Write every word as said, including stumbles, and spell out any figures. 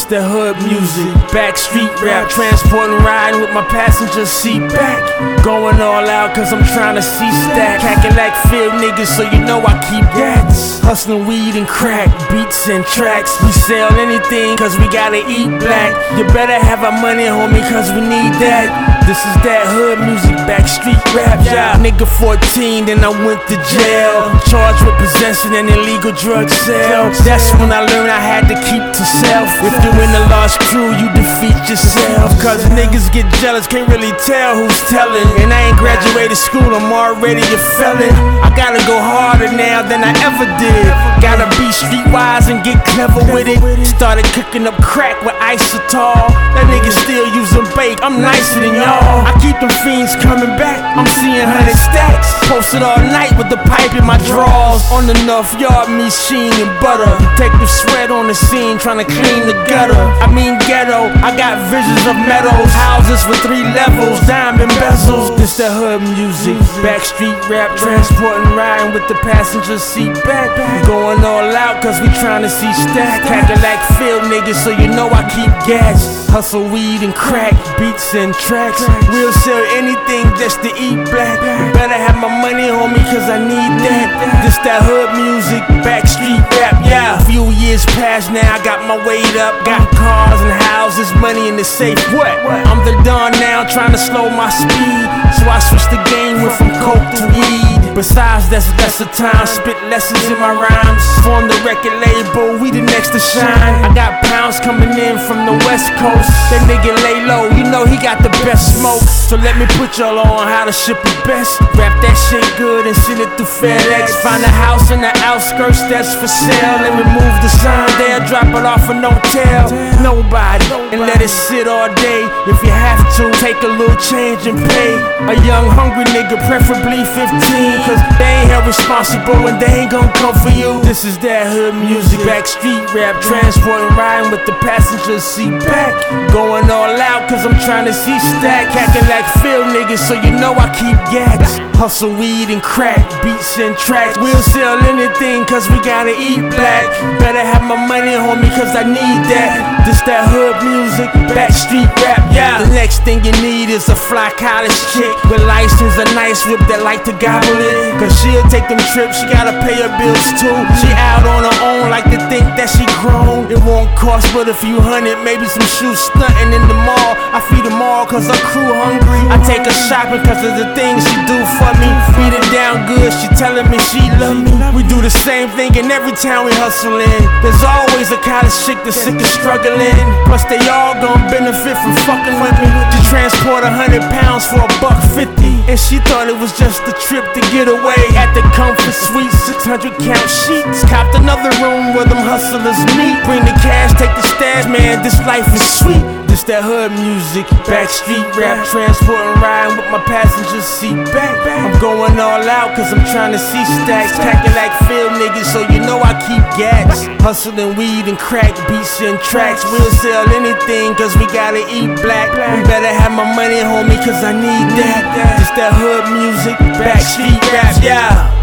the hood music, backstreet rap, transporting, riding with my passenger seat back. Going all out cause I'm trying to see stack. Hacking like field niggas so you know I keep gats. Hustling weed and crack, beats and tracks. We sell anything cause we gotta eat black. You better have our money homie cause we need that. This is that hood music, backstreet rap, yeah. Nigga fourteen, then I went to jail. Charged with possessing an illegal drug sale. That's when I learned I had to keep to self. If you're in a lost crew, you defeat yourself. Cause niggas get jealous, can't really tell who's telling. And I ain't graduated school, I'm already a felon. I gotta go harder now than I ever did. Gotta be streetwise and get clever with it. Started cooking up crack with isotol. That nigga still using bake, I'm nicer than y'all. I keep them fiends coming back, I'm seeing hundred stacks. Posted all night with the pipe in my drawers. On the North Yard, me, Sheen, and Butter. Detective Sweat on the scene, trying to clean the gutter. I mean ghetto, I got visions of meadows. Houses with three levels, diamond bezels. This the hood music, backstreet rap, transporting, riding with the passenger seat back. Going all out cause we trying to see stack. Hacking like field niggas so you know I keep gas. Hustle weed and crack, beats and tracks. We'll sell anything just to eat black. Better have my money homie cause I need that. This that hood music, backstreet rap, yeah. A few years past now, I got my weight up. Got cars and houses, money in the safe. What? I'm the Don now, trying to slow my speed. So I switched the game, went from coke to weed. Besides, that's less of time, spit lessons in my rhymes. Form the record label, we the next to shine. I got pounds coming in from the west coast. That nigga lay low, you know he got the best smoke. So let me put y'all on how to ship it best. Wrap that shit good and send it through FedEx. Find a house in the outskirts that's for sale and remove the sign there. Drop it off and don't tell nobody and let it sit all day. If you have to, take a little change and pay. A young hungry nigga, preferably fifteen, cause they ain't held responsible and they ain't gon' come for you. This is that hood music, backstreet rap, transporting, riding with the passenger seat back. Going all out cause I'm trying to see stack. Hacking like field niggas so you know I keep gats. Hustle weed and crack, beats and tracks. We'll sell anything cause we gotta eat black. Better have my money homie cause I need that. This that hood music, backstreet rap, yeah. The next thing you need is a fly college chick with license, a nice whip that like to gobble it. Cause she'll take them trips, she gotta pay her bills too. She out on her own, like to think that she grown. It won't cost but a few hundred, maybe some shoes stunting in the mall. I feed them all cause her crew hungry. I take her shopping cause of the things she do for me. Feed her down good, she telling me she love me. We do the same thing in every town we hustle in. There's always a college chick that's sick of struggling. Plus they all gon' benefit from fucking with me. She transport a hundred pounds for a buck fifty. And she thought it was just a trip to get away. At the comfort suite, six hundred count sheets. Copped another room where them hustlers meet. Bring the cash, take the stash, man, this life is sweet. This that hood music, backstreet rap, transporting, riding with my passenger seat back. I'm going all out cause I'm trying to see stacks. Packing like field niggas so you know I keep gats. Hustling weed and crack, beats and tracks. We'll sell anything cause we gotta eat black. We better have my money homie cause I need that. This that hood music, backstreet rap, yeah.